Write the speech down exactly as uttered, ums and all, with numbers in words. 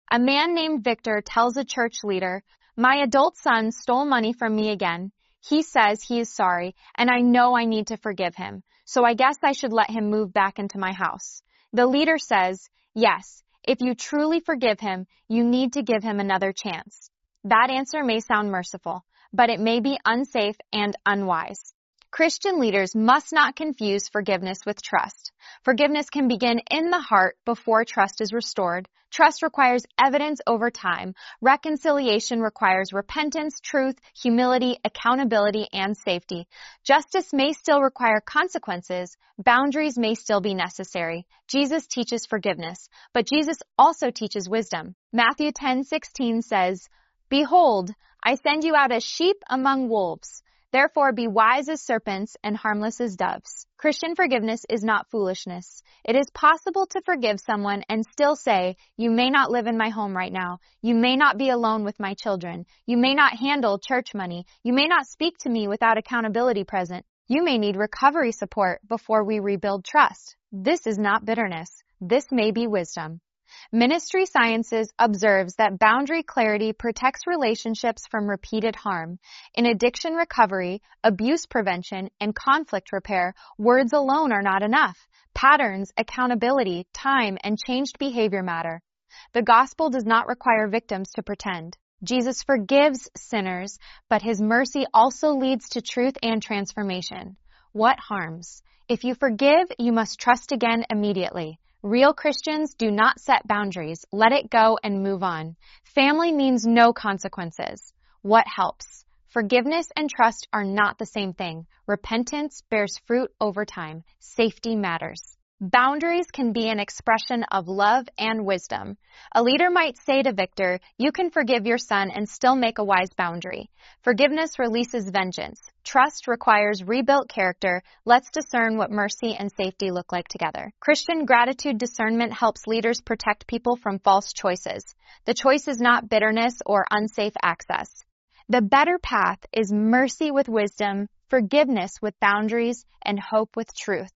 A man named Victor tells a church leader, "My adult son stole money from me again. He says he is sorry, and I know I need to forgive him, so I guess I should let him move back into my house." The leader says, "Yes, if you truly forgive him, you need to give him another chance." That answer may sound merciful, but it may be unsafe and unwise. Christian leaders must not confuse forgiveness with trust. Forgiveness can begin in the heart before trust is restored. Trust requires evidence over time. Reconciliation requires repentance, truth, humility, accountability, and safety. Justice may still require consequences. Boundaries may still be necessary. Jesus teaches forgiveness, but Jesus also teaches wisdom. Matthew ten sixteen says, "Behold, I send you out as sheep among wolves. Therefore be wise as serpents and harmless as doves." Christian forgiveness is not foolishness. It is possible to forgive someone and still say, "You may not live in my home right now. You may not be alone with my children. You may not handle church money. You may not speak to me without accountability present. You may need recovery support before we rebuild trust." This is not bitterness. This may be wisdom. Ministry Sciences observes that boundary clarity protects relationships from repeated harm. In addiction recovery, abuse prevention, and conflict repair, words alone are not enough. Patterns, accountability, time, and changed behavior matter. The gospel does not require victims to pretend. Jesus forgives sinners, but his mercy also leads to truth and transformation. What harms? If you forgive, you must trust again immediately. Real Christians do not set boundaries. Let it go and move on. Family means no consequences. What helps? Forgiveness and trust are not the same thing. Repentance bears fruit over time. Safety matters. Boundaries can be an expression of love and wisdom. A leader might say to Victor, "You can forgive your son and still make a wise boundary." Forgiveness releases vengeance. Trust requires rebuilt character. Let's discern what mercy and safety look like together. Christian gratitude discernment helps leaders protect people from false choices. The choice is not bitterness or unsafe access. The better path is mercy with wisdom, forgiveness with boundaries, and hope with truth.